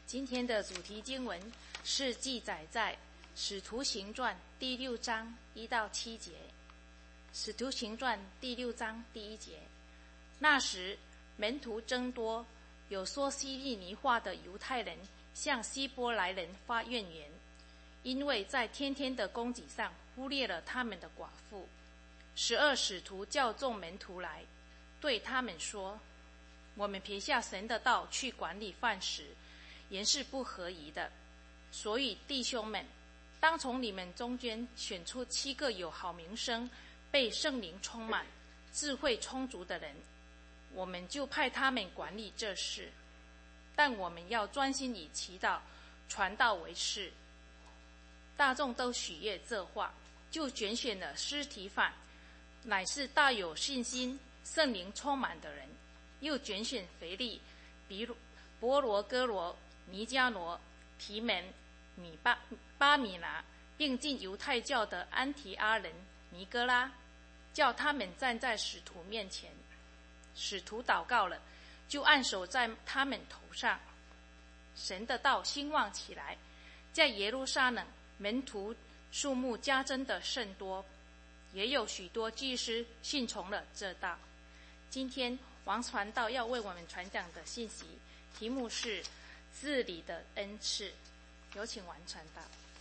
今天的主题经文是记载在《使徒行传》第6章1到7节。《使徒行传》第6章第1节，那时门徒增多，有说希利尼话的犹太人向希伯来人发怨言，因为在天天的供给上忽略了他们的寡妇。12使徒叫众门徒来，对他们说：我们撇下神的道去管理饭食，原是不合宜的。所以弟兄们，当从你们中间选出7个有好名声、被圣灵充满、智慧充足的人，我们就派他们管理这事。但我们要专心以祈祷、传道为事。大众都许悦这话，就拣选了司提反，乃是大有信心、圣灵充满的人；又拣选腓利、伯罗哥罗、尼加罗、提门、巴米拿，并进犹太教的安提阿人尼哥拉，叫他们站在使徒面前。使徒祷告了，就按手在他们头上。神的道兴旺起来，在耶路撒冷门徒数目加增的甚多，也有许多祭司信从了这道。今天王传道要为我们传讲的信息题目是治理的恩赐。有请王传道。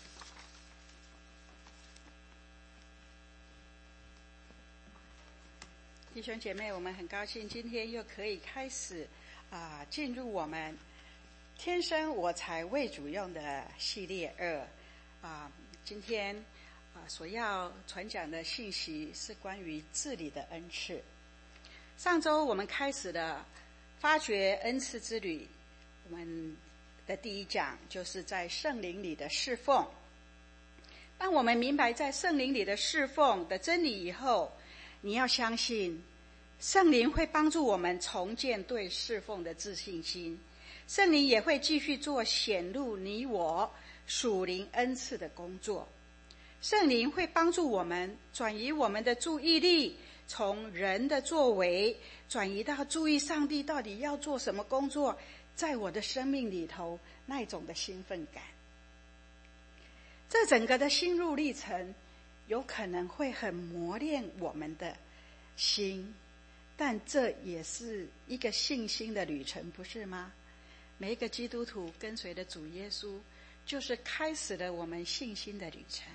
弟兄姐妹，我们很高兴今天又可以开始进入我们天生我材为主用的系列2。今天所要传讲的信息是关于治理的恩赐。上周我们开始了发掘恩赐之旅，我们的第1讲就是在圣灵里的侍奉。当我们明白在圣灵里的侍奉的真理以后，你要相信圣灵会帮助我们重建对侍奉的自信心，圣灵也会继续做显露你我属灵恩赐的工作。圣灵会帮助我们转移我们的注意力，从人的作为转移到注意上帝到底要做什么工作，在我的生命里头那一种的兴奋感。这整个的心路历程有可能会很磨练我们的心，但这也是一个信心的旅程，不是吗？每一个基督徒跟随的主耶稣，就是开始了我们信心的旅程。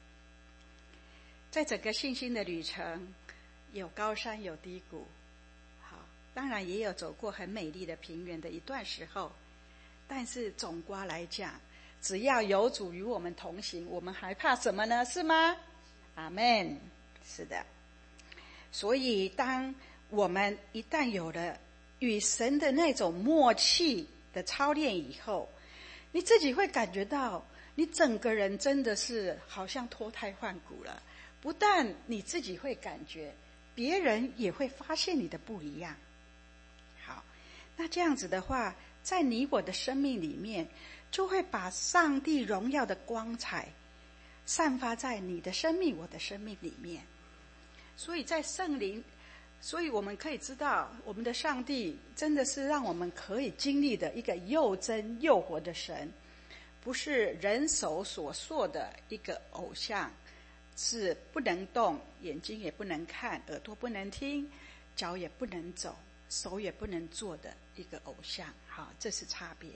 在整个信心的旅程，有高山有低谷，当然也有走过很美丽的平原的一段时候，但是总括来讲，只要有主与我们同行，我们还怕什么呢？是吗？阿们。是的。所以当我们一旦有了与神的那种默契的操练以后，你自己会感觉到你整个人真的是好像脱胎换骨了。不但你自己会感觉，别人也会发现你的不一样。好，那这样子的话，在你我的生命里面，就会把上帝荣耀的光彩散发在你的生命我的生命里面。所以在圣灵，所以我们可以知道，我们的上帝真的是让我们可以经历的一个又真又活的神，不是人手所塑的一个偶像，是不能动，眼睛也不能看，耳朵不能听，脚也不能走，手也不能做的一个偶像。好，这是差别。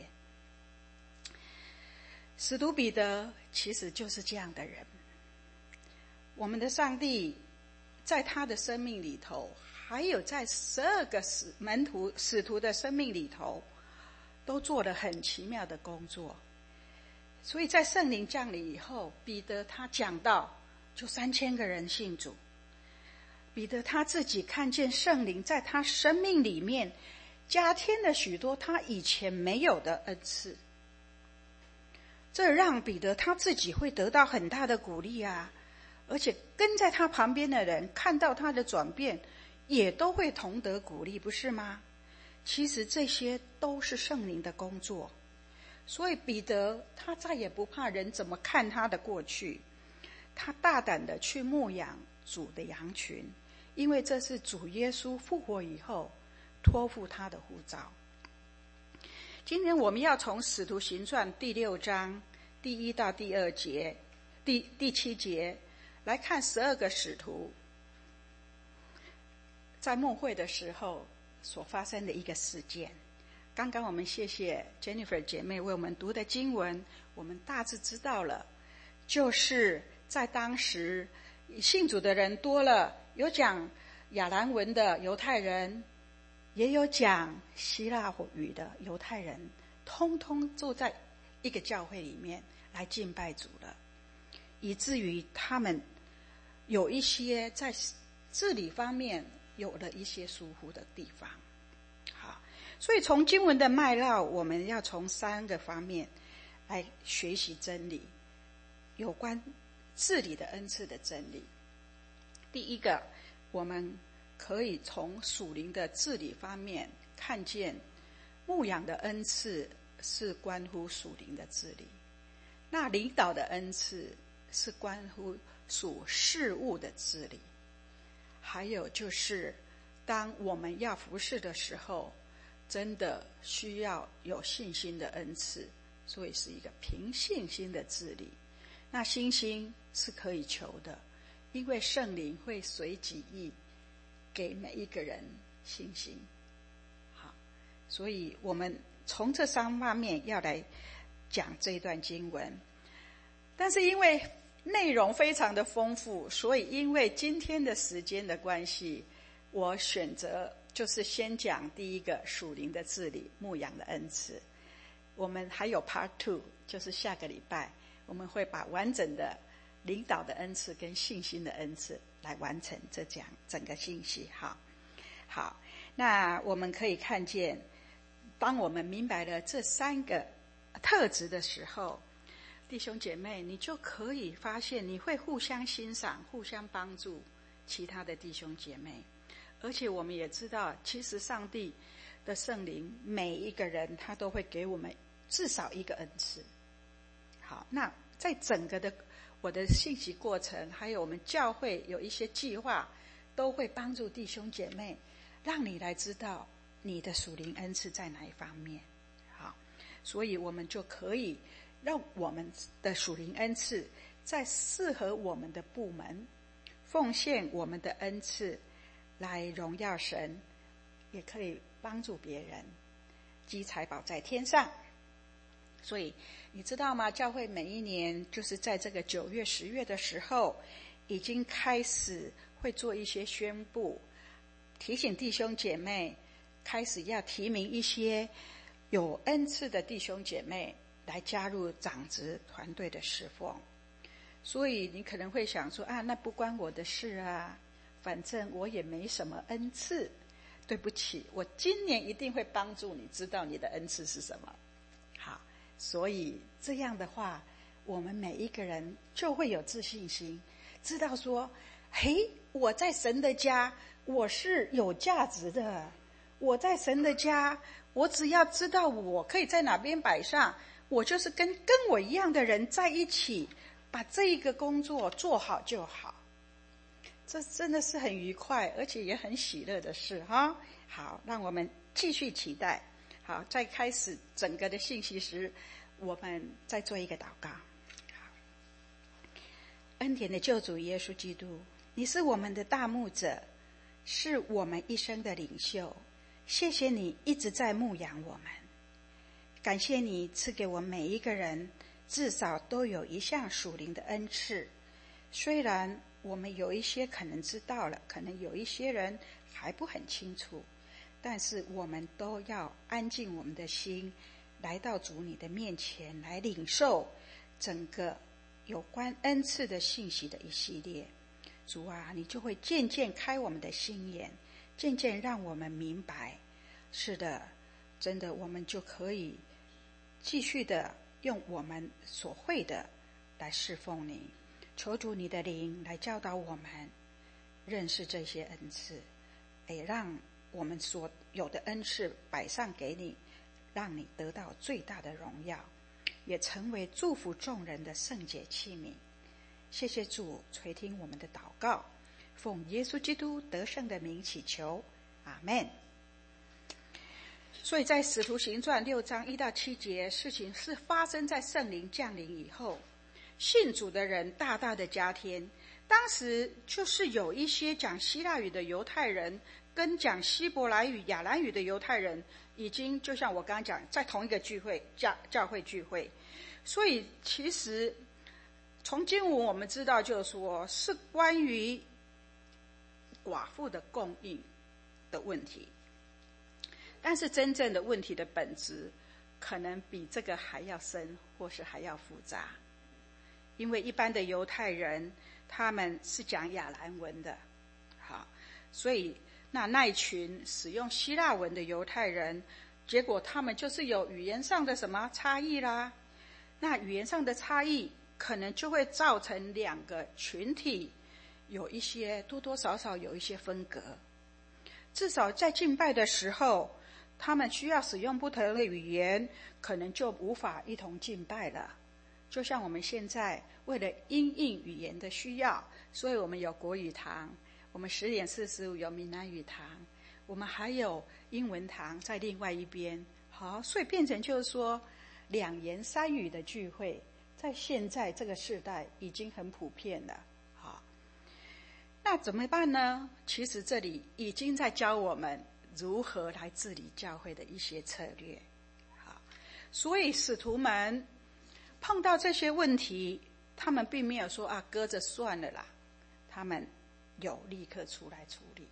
使徒彼得其实就是这样的人。我们的上帝在他的生命里头，还有在12个使徒的生命里头，都做了很奇妙的工作。所以在圣灵降临以后，彼得他讲到就3000个人信主。彼得他自己看见圣灵在他生命里面加添了许多他以前没有的恩赐，这让彼得他自己会得到很大的鼓励啊！而且跟在他旁边的人看到他的转变，也都会同得鼓励，不是吗？其实这些都是圣灵的工作。所以彼得他再也不怕人怎么看他的过去，他大胆的去牧养主的羊群，因为这是主耶稣复活以后托付他的呼召。 今天我们要从《使徒行传》第6章第1到第2节、第7节来看12个使徒在末会的时候所发生的一个事件。刚刚我们谢谢 Jennifer 姐妹为我们读的经文，我们大致知道了，就是在当时信主的人多了，有讲亚兰文的犹太人，也有讲希腊语的犹太人，通通坐在一个教会里面来敬拜主了，以至于他们有一些在治理方面有了一些疏忽的地方。好，所以从经文的脉络，我们要从3个方面来学习真理，有关治理的恩赐的真理。第一个，我们可以从属灵的治理方面看见牧养的恩赐是关乎属灵的治理，那领导的恩赐是关乎属事物的治理。还有就是当我们要服侍的时候，真的需要有信心的恩赐，所以是一个凭信心的治理。那信心是可以求的，因为圣灵会随己意给每一个人信心。好，所以我们从这3方面要来讲这一段经文。但是因为内容非常的丰富，所以因为今天的时间的关系，我选择就是先讲第一个属灵的治理，牧养的恩赐。我们还有 Part 2， 就是下个礼拜我们会把完整的领导的恩赐跟信心的恩赐来完成这讲整个信息。好，那我们可以看见，当我们明白了这3个特质的时候，弟兄姐妹，你就可以发现你会互相欣赏，互相帮助其他的弟兄姐妹。而且我们也知道，其实上帝的圣灵每一个人他都会给我们至少一个恩赐。好，那在整个的我的信息过程，还有我们教会有一些计划，都会帮助弟兄姐妹，让你来知道你的属灵恩赐在哪一方面。好，所以我们就可以让我们的属灵恩赐在适合我们的部门奉献我们的恩赐来荣耀神，也可以帮助别人，积财宝在天上。所以你知道吗？教会每一年就是在这个9月10月的时候，已经开始会做一些宣布，提醒弟兄姐妹开始要提名一些有恩赐的弟兄姐妹来加入长职团队的侍奉。所以你可能会想说那不关我的事啊，反正我也没什么恩赐。对不起，我今年一定会帮助你知道你的恩赐是什么。好，所以这样的话，我们每一个人就会有自信心，知道说我在神的家我是有价值的，我在神的家，我只要知道我可以在哪边摆上，我就是跟我一样的人在一起，把这一个工作做好就好。这真的是很愉快而且也很喜乐的事哈。好，让我们继续期待。好，在开始整个的信息时，我们再做一个祷告。好，恩典的救主耶稣基督，你是我们的大牧者，是我们一生的领袖。谢谢你一直在牧养我们，感谢你赐给我们每一个人至少都有一项属灵的恩赐。虽然我们有一些可能知道了，可能有一些人还不很清楚，但是我们都要安静我们的心，来到主你的面前，来领受整个有关恩赐的信息的一系列。主啊，你就会渐渐开我们的心眼，渐渐让我们明白，是的，真的我们就可以继续的用我们所会的来侍奉你。求主你的灵来教导我们认识这些恩赐，也让我们所有的恩赐摆上给你，让你得到最大的荣耀，也成为祝福众人的圣洁器皿。谢谢主垂听我们的祷告，奉耶稣基督得胜的名祈求，阿们。 所以在使徒行传6章1到7节，事情是发生在圣灵降临以后，信主的人大大的加添。当时就是有一些讲希腊语的犹太人跟讲希伯来语亚兰语的犹太人，已经就像我刚刚讲，在同一个聚会教会聚会。所以其实从经文我们知道，就是说是关于寡妇的供应的问题，但是真正的问题的本质可能比这个还要深，或是还要复杂。因为一般的犹太人他们是讲亚兰文的，好，所以那一群使用希腊文的犹太人，结果他们就是有语言上的什么差异啦。那语言上的差异可能就会造成两个群体有一些多多少少有一些分隔，至少在敬拜的时候，他们需要使用不同的语言，可能就无法一同敬拜了。就像我们现在为了因应语言的需要，所以我们有国语堂，我们10点45有闽南语堂，我们还有英文堂在另外一边。好，所以变成就是说2言3语的聚会，在现在这个时代已经很普遍了。好，那怎么办呢？其实这里已经在教我们如何来治理教会的一些策略。好，所以使徒们碰到这些问题，他们并没有说搁着算了啦，他们有立刻出来处理。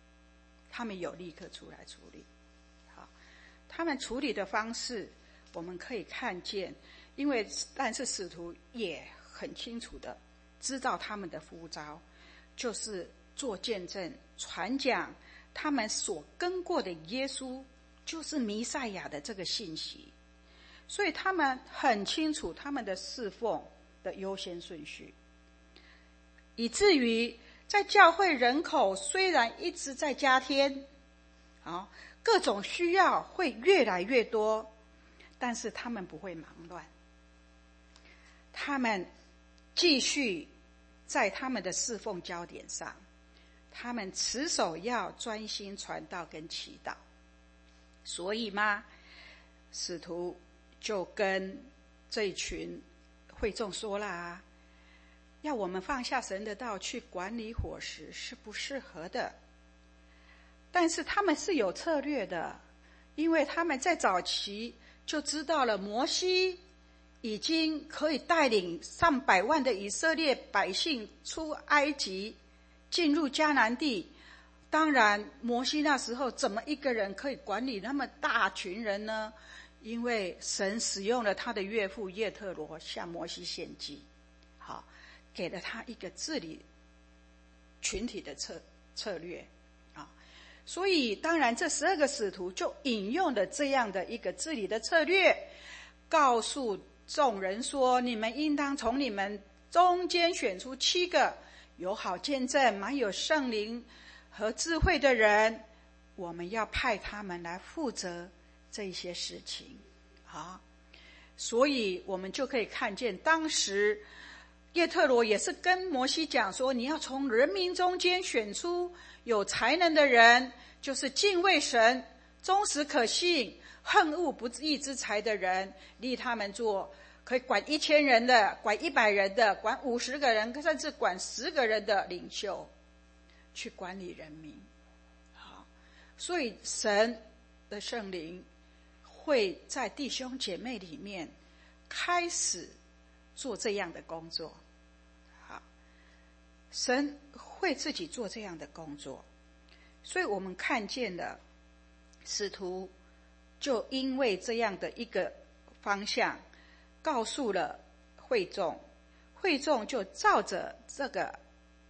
好，他们处理的方式我们可以看见，但是使徒也很清楚的知道他们的呼召，就是做见证，传讲他们所跟过的耶稣就是弥赛亚的这个信息。所以他们很清楚他们的侍奉的优先顺序，以至于在教会人口虽然一直在加添，各种需要会越来越多，但是他们不会忙乱，他们继续在他们的侍奉焦点上，他们持守要专心传道跟祈祷。所以嘛，使徒就跟这一群会众说啦，要我们放下神的道去管理伙食是不适合的。但是他们是有策略的，因为他们在早期就知道了摩西已经可以带领上百万的以色列百姓出埃及进入迦南地。当然摩西那时候怎么一个人可以管理那么大群人呢？因为神使用了他的岳父叶特罗向摩西献祭，好，给了他一个治理群体的策略啊。所以当然这12个使徒就引用了这样的一个治理的策略，告诉众人说，你们应当从你们中间选出7个有好见证、满有圣灵和智慧的人，我们要派他们来负责这些事情。好，所以我们就可以看见当时叶特罗也是跟摩西讲说，你要从人民中间选出有才能的人，就是敬畏神、忠实可信、恨恶不义之财的人，立他们做可以管1000人的、管100人的、管50个人，甚至管10个人的领袖，去管理人民。好，所以神的圣灵会在弟兄姐妹里面开始做这样的工作。好，神会自己做这样的工作。所以我们看见了使徒就因为这样的一个方向告诉了会众，会众就照着这个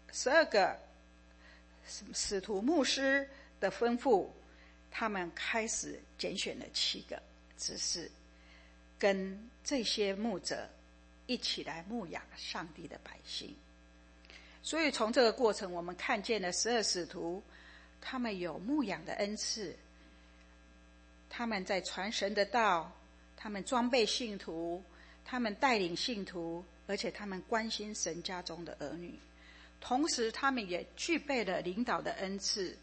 12个使徒牧师的吩咐，他们开始拣选了7个执事，跟这些牧者一起来牧养上帝的百姓。所以从这个过程我们看见了12使徒，他们有牧养的恩赐，他们在传神的道，他们装备信徒，他们带领信徒，而且他们关心神家中的儿女。同时他们也具备了领导的恩赐，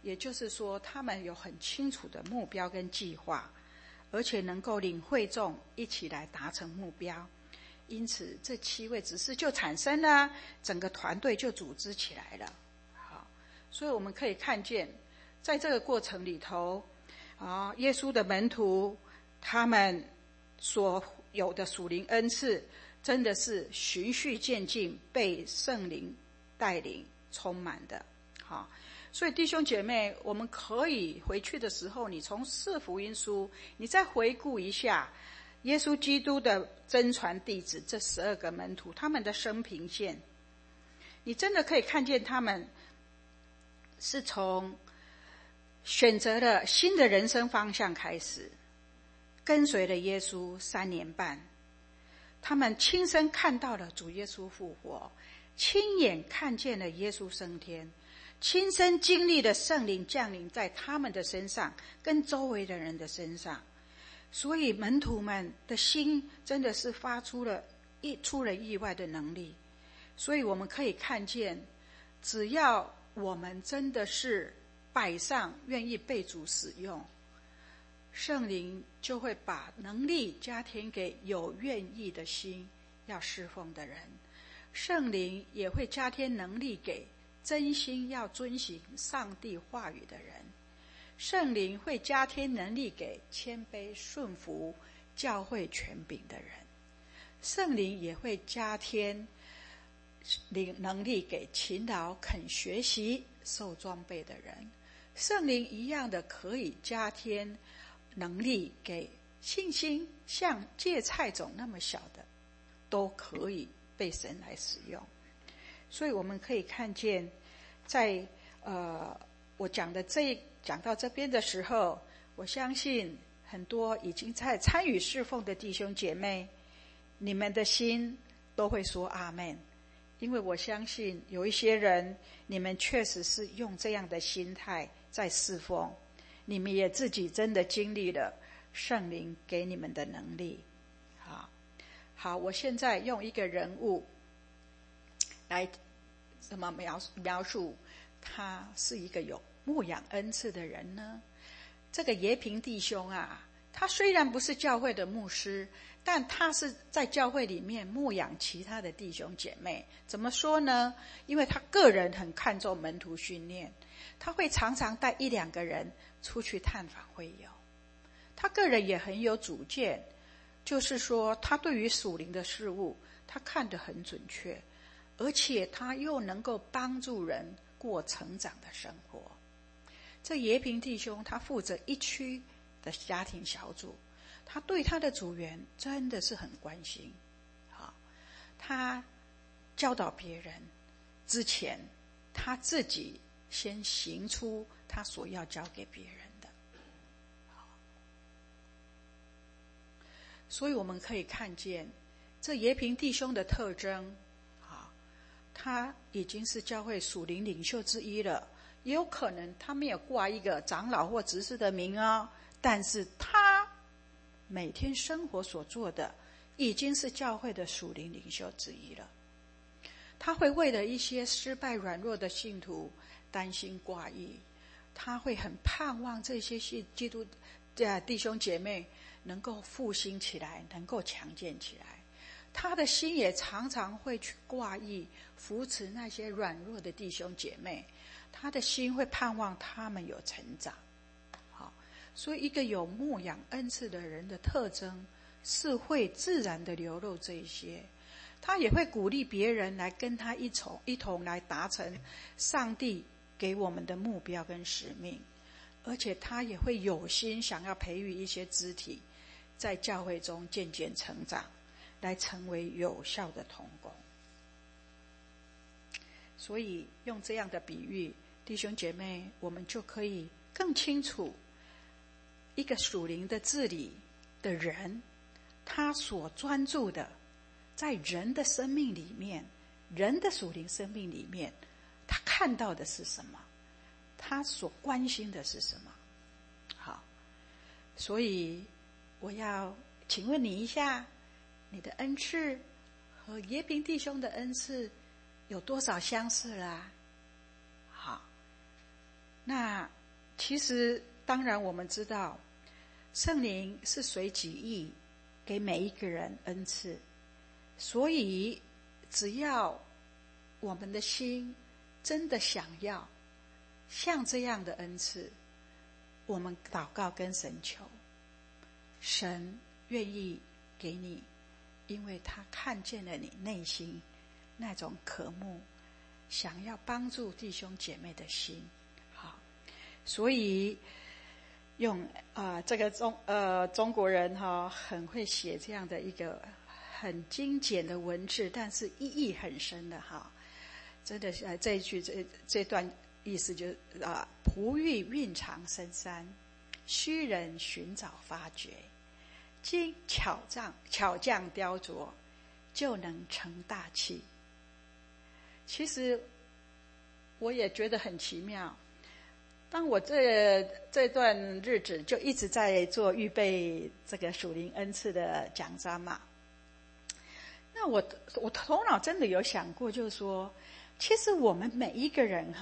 也就是说他们有很清楚的目标跟计划，而且能够领会众一起来达成目标。因此这7位执事就产生了，整个团队就组织起来了。好，所以我们可以看见在这个过程里头耶稣的门徒他们所有的属灵恩赐真的是循序渐进，被圣灵带领充满的。好，所以弟兄姐妹，我们可以回去的时候，你从4福音书你再回顾一下耶稣基督的真传弟子这12个门徒他们的生平线，你真的可以看见他们是从选择了新的人生方向开始，跟随了耶稣3年半，他们亲身看到了主耶稣复活，亲眼看见了耶稣升天，亲身经历了圣灵降临在他们的身上跟周围的人的身上。所以门徒们的心真的是发出了意外的能力。所以我们可以看见，只要我们真的是摆上愿意被主使用，圣灵就会把能力加添给有愿意的心要侍奉的人，圣灵也会加添能力给真心要遵行上帝话语的人，圣灵会加添能力给谦卑顺服教会权柄的人，圣灵也会加添能力给勤劳肯学习受装备的人，圣灵一样的可以加添能力给信心像芥菜种那么小的，都可以被神来使用。所以我们可以看见在我讲到这边的时候，我相信很多已经在参与侍奉的弟兄姐妹，你们的心都会说阿们。因为我相信有一些人，你们确实是用这样的心态在侍奉，你们也自己真的经历了圣灵给你们的能力。好，我现在用一个人物来怎么描述他是一个有牧养恩赐的人呢？这个耶平弟兄他虽然不是教会的牧师，但他是在教会里面牧养其他的弟兄姐妹。怎么说呢？因为他个人很看重门徒训练，他会常常带1-2个人出去探访会友。他个人也很有主见，就是说他对于属灵的事物他看得很准确，而且他又能够帮助人过成长的生活。这耶平弟兄他负责1区的家庭小组，他对他的组员真的是很关心。他教导别人之前，他自己先行出他所要教给别人的。所以我们可以看见这耶平弟兄的特征，他已经是教会属灵领袖之一了，也有可能他没有挂一个长老或执事的名但是他每天生活所做的已经是教会的属灵领袖之一了。他会为了一些失败软弱的信徒担心挂意，他会很盼望这些基督弟兄姐妹能够复兴起来，能够强健起来。他的心也常常会去挂意扶持那些软弱的弟兄姐妹，他的心会盼望他们有成长。所以一个有牧养恩赐的人的特征是会自然的流露这一些，他也会鼓励别人来跟他一同来达成上帝给我们的目标跟使命，而且他也会有心想要培育一些肢体在教会中渐渐成长，来成为有效的同工。所以用这样的比喻，弟兄姐妹，我们就可以更清楚一个属灵的治理的人，他所专注的在人的生命里面，人的属灵生命里面，他看到的是什么，他所关心的是什么。好，所以我要请问你一下，你的恩赐和耶平弟兄的恩赐有多少相似啦？好， 那其实当然我们知道，圣灵是随己意给每一个人恩赐，所以只要我们的心真的想要像这样的恩赐，我们祷告跟神求，神愿意给你，因为他看见了你内心那种渴慕想要帮助弟兄姐妹的心。好，所以用这个中国人很会写这样的一个很精简的文字，但是意义很深的真的这一句这段意思就是璞玉蕴藏深山，虚人寻找发掘，经巧匠雕琢，就能成大器。其实我也觉得很奇妙，当我这段日子就一直在做预备这个属灵恩赐的讲章嘛，那我头脑真的有想过，就是说其实我们每一个人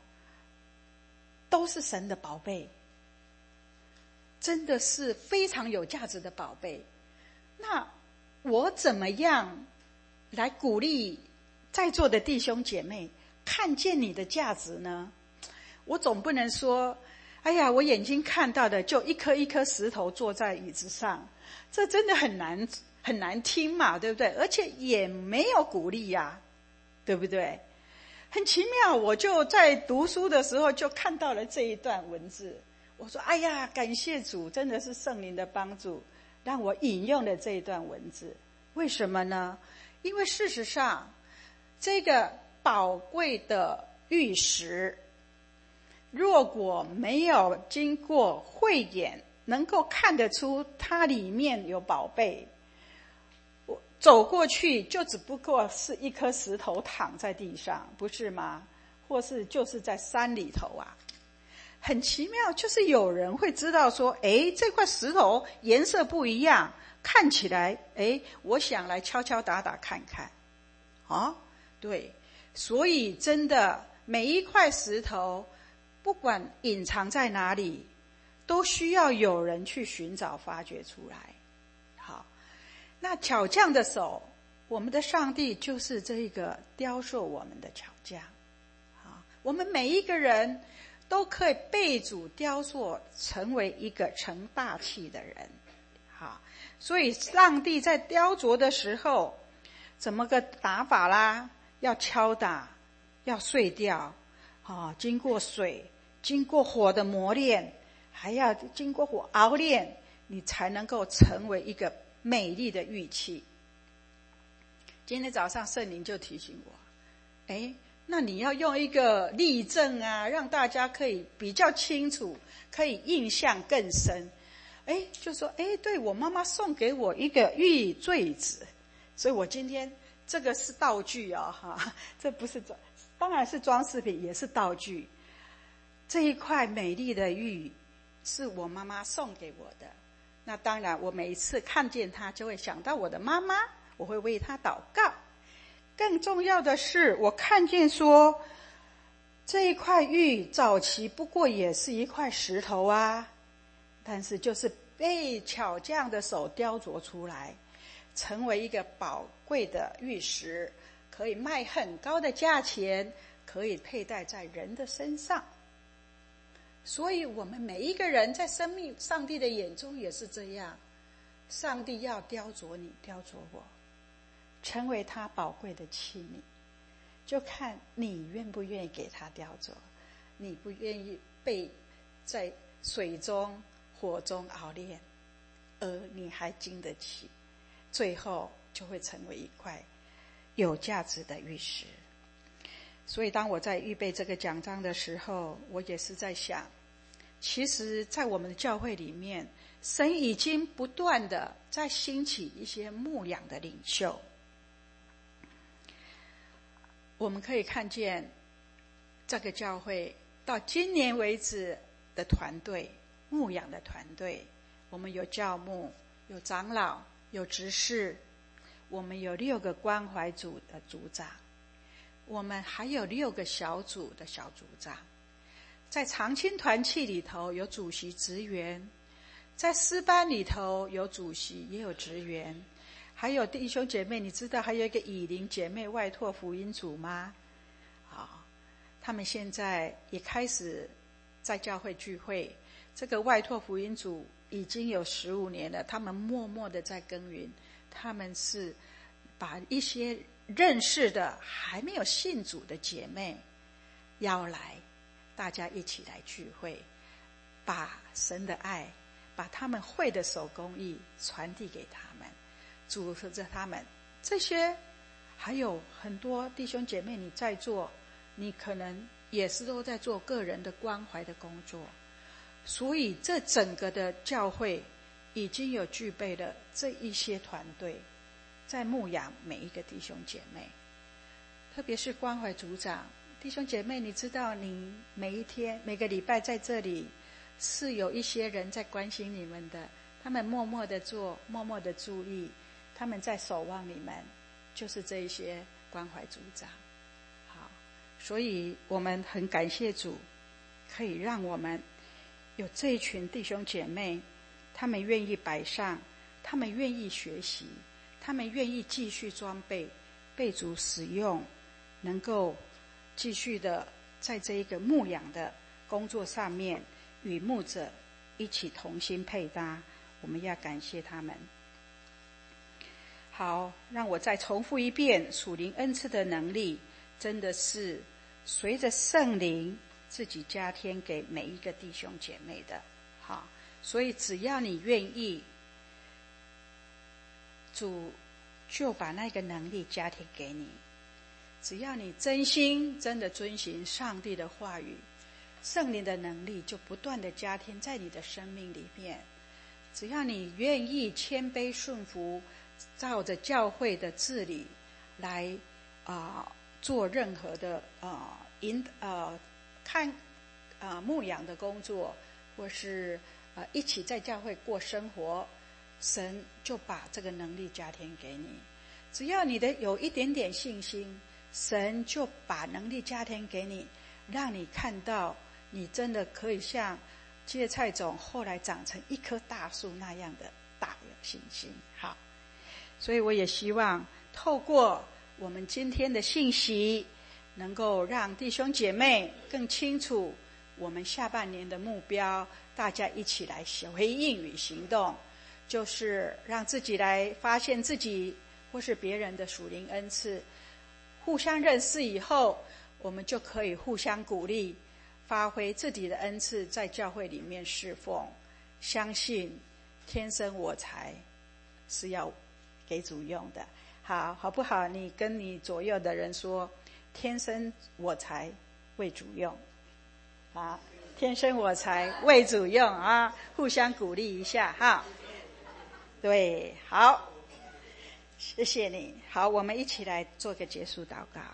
都是神的宝贝，真的是非常有价值的宝贝。那我怎么样来鼓励在座的弟兄姐妹看见你的价值呢？我总不能说哎呀，我眼睛看到的就一颗一颗石头坐在椅子上，这真的很难听嘛，对不对？而且也没有鼓励呀，对不对？很奇妙，我就在读书的时候就看到了这一段文字，我说哎呀，感谢主，真的是圣灵的帮助，让我引用了这一段文字。为什么呢？因为事实上这个宝贵的玉石，如果没有经过慧眼能够看得出它里面有宝贝，我走过去就只不过是一颗石头躺在地上，不是吗？或是就是在山里头很奇妙，就是有人会知道说这块石头颜色不一样，看起来我想来敲敲打打看看对，所以真的每一块石头不管隐藏在哪里，都需要有人去寻找发掘出来。好，那巧匠的手，我们的上帝就是这一个雕塑我们的巧匠。好，我们每一个人都可以被主雕塑成为一个成大器的人。好，所以上帝在雕琢的时候怎么个打法啦？要敲打，要碎掉经过水，经过火的磨练，还要经过火熬炼，你才能够成为一个美丽的玉器。今天早上圣灵就提醒我那你要用一个例证让大家可以比较清楚，可以印象更深。就说对，我妈妈送给我一个玉坠子，所以我今天这个是道具这不是当然是装饰品，也是道具。这一块美丽的玉是我妈妈送给我的，那当然我每一次看见它就会想到我的妈妈，我会为她祷告。更重要的是，我看见说这一块玉早期不过也是一块石头但是就是被巧匠的手雕琢出来，成为一个宝贵的玉石，可以卖很高的价钱，可以佩戴在人的身上。所以我们每一个人在生命上帝的眼中也是这样，上帝要雕琢你，雕琢我，成为他宝贵的器皿，就看你愿不愿意给他雕琢，你不愿意被在水中火中熬炼，而你还经得起，最后就会成为一块有价值的玉石。所以当我在预备这个讲章的时候，我也是在想，其实在我们的教会里面，神已经不断的在兴起一些牧养的领袖。我们可以看见这个教会到今年为止的团队，牧养的团队，我们有教牧，有长老，有执事，我们有6个关怀组的组长，我们还有6个小组的小组长。 在长青团契里头有主席职员，在诗班里头有主席也有职员，还有弟兄姐妹，你知道还有一个以琳姐妹外拓福音组吗？他们现在也开始在教会聚会。这个外拓福音组已经有15年了，他们默默的在耕耘。他们是把一些认识的还没有信主的姐妹邀来，大家一起来聚会，把神的爱，把他们会的手工艺传递给他们，祝福着他们。这些还有很多弟兄姐妹，你在做，你可能也是都在做个人的关怀的工作。所以这整个的教会已经有具备了这一些团队，在牧养每一个弟兄姐妹，特别是关怀组长。弟兄姐妹，你知道你每一天每个礼拜在这里是有一些人在关心你们的，他们默默的做，默默的注意，他们在守望你们，就是这一些关怀组长。好，所以我们很感谢主，可以让我们有这一群弟兄姐妹，他们愿意摆上，他们愿意学习，他们愿意继续装备，被主使用，能够继续的在这一个牧养的工作上面与牧者一起同心配搭，我们要感谢他们。好，让我再重复一遍，属灵恩赐的能力真的是随着圣灵自己加添给每一个弟兄姐妹的。好，所以只要你愿意，主就把那个能力加添给你。只要你真心真的遵行上帝的话语，圣灵的能力就不断的加添在你的生命里面。只要你愿意谦卑顺服，照着教会的治理来做任何的牧养的工作，或是一起在教会过生活，神就把这个能力加添给你。只要你的有一点点信心，神就把能力加添给你，让你看到你真的可以像芥菜种后来长成一棵大树那样的大有信心。好，所以我也希望透过我们今天的信息，能够让弟兄姐妹更清楚我们下半年的目标，大家一起来回应与行动，就是让自己来发现自己或是别人的属灵恩赐，互相认识以后，我们就可以互相鼓励，发挥自己的恩赐，在教会里面侍奉。相信天生我材是要给主用的。好不好？你跟你左右的人说，天生我材为主用。好，天生我材为主用啊，互相鼓励一下哈。对，好，谢谢你。好，我们一起来做个结束祷告。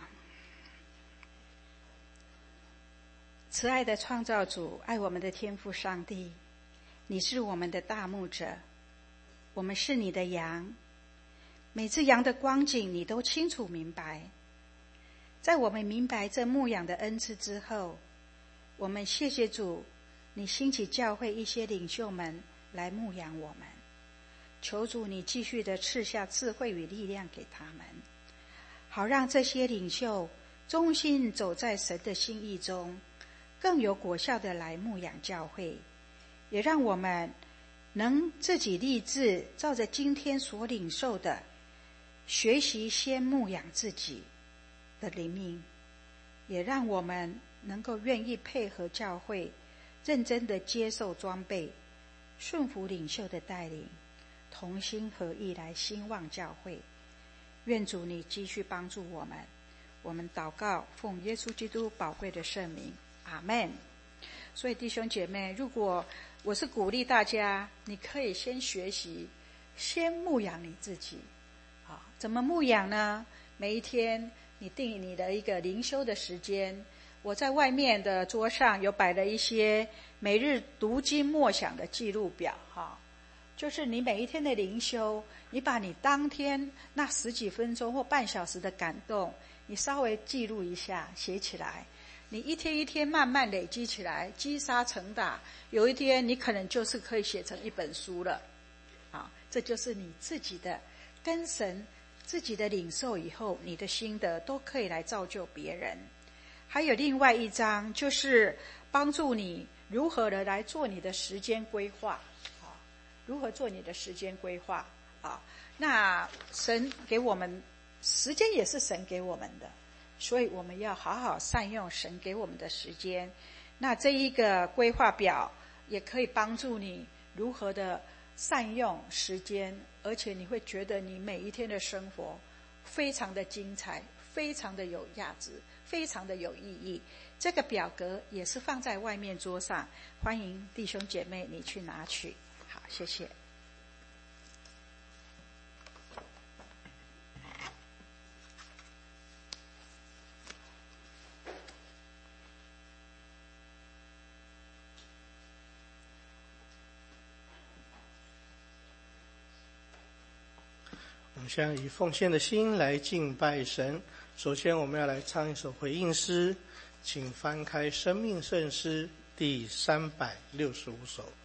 慈爱的创造主，爱我们的天父上帝，你是我们的大牧者，我们是你的羊，每只羊的光景你都清楚明白。在我们明白这牧养的恩赐之后，我们谢谢主，你兴起教会一些领袖们来牧养我们，求主你继续的赐下智慧与力量给他们，好让这些领袖忠心走在神的心意中，更有果效的来牧养教会，也让我们能自己立志，照着今天所领受的，学习先牧养自己的灵命，也让我们能够愿意配合教会，认真的接受装备，顺服领袖的带领，同心合意来兴旺教会。愿主你继续帮助我们，我们祷告奉耶稣基督宝贵的圣名，阿们。所以弟兄姐妹，如果我是鼓励大家，你可以先学习，先牧养你自己。好，怎么牧养呢？每一天你定你的一个灵修的时间，我在外面的桌上有摆了一些每日读经默想的记录表，就是你每一天的灵修，你把你当天那10几分钟或半小时的感动，你稍微记录一下，写起来， 你一天一天慢慢累积起来，积沙成塔，有一天你可能就是可以写成一本书了。这就是你自己的跟神自己的领受以后，你的心得都可以来造就别人。还有另外一章，就是帮助你如何的来做你的时间规划。如何做你的时间规划。那神给我们时间也是神给我们的，所以我们要好好善用神给我们的时间。那这一个规划表也可以帮助你如何的善用时间，而且你会觉得你每一天的生活非常的精彩，非常的有价值，非常的有意义。这个表格也是放在外面桌上，欢迎弟兄姐妹你去拿取。好，谢谢。 我们现在以奉献的心来敬拜神。首先我们要来唱一首回应诗，请翻开生命圣诗第365首。